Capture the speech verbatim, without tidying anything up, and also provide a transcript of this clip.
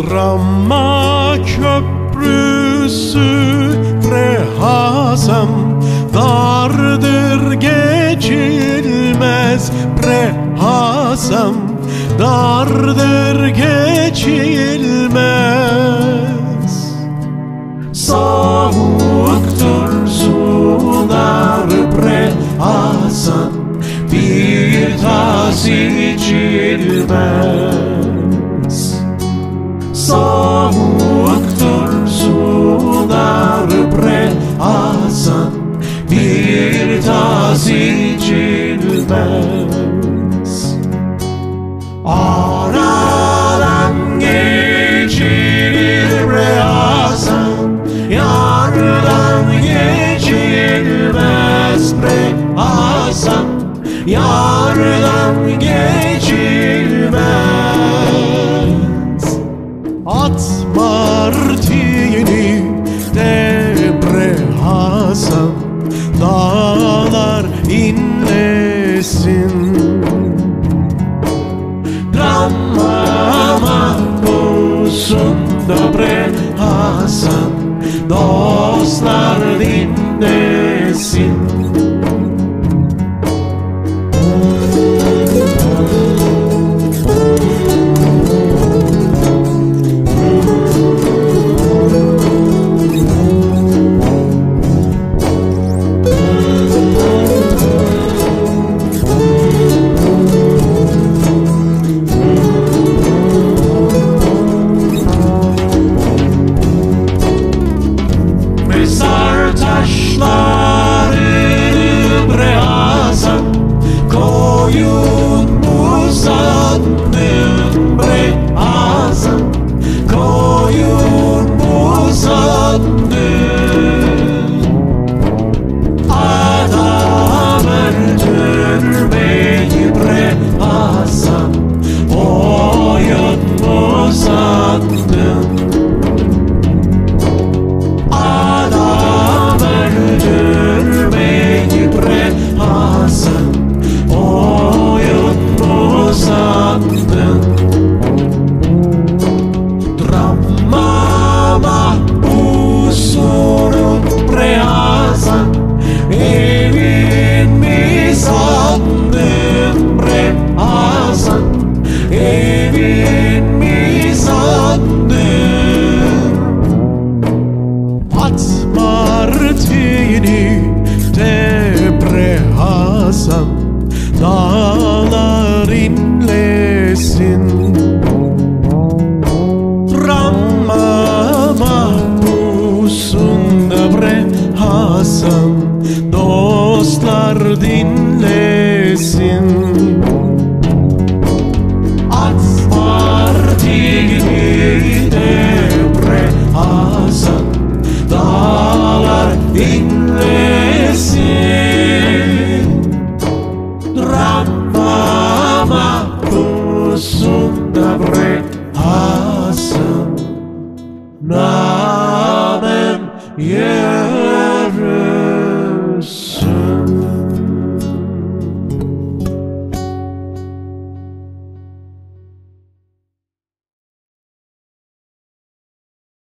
Rama köprüsü bre Hasan, dardır geçilmez bre Hasan, dardır geçilmez. Soğuktur sular bre Hasan, bir tas içilmez. Soğuktur sular bre Hasan, bir tas içilmez. Aradan geçilir bre Hasan, yardan geçilmez bre Hasan, yardan geçilmez. At martini de bre Hasan, dağlar inlesin. Rama mahpusun da bre Hasan, dostlar dinlesin. Mezar taşları bre Hasan, koyun mu sandın bre Hasan, koyun mu sandın? Adam öldürmeyi bre Hasan, oyun mu sandın? Adam öldürmeyi bre Hasan, oyun mu sandın? Drama mahpusun bre Hasan, evin mi sandın bre Hasan, evin mi sandın? At martini de bre Hasan, dağlar inlesin. Rama mahpusun da bre Hasan, dostlar dinlesin. At martini de bre Hasan, dağlar inlesin.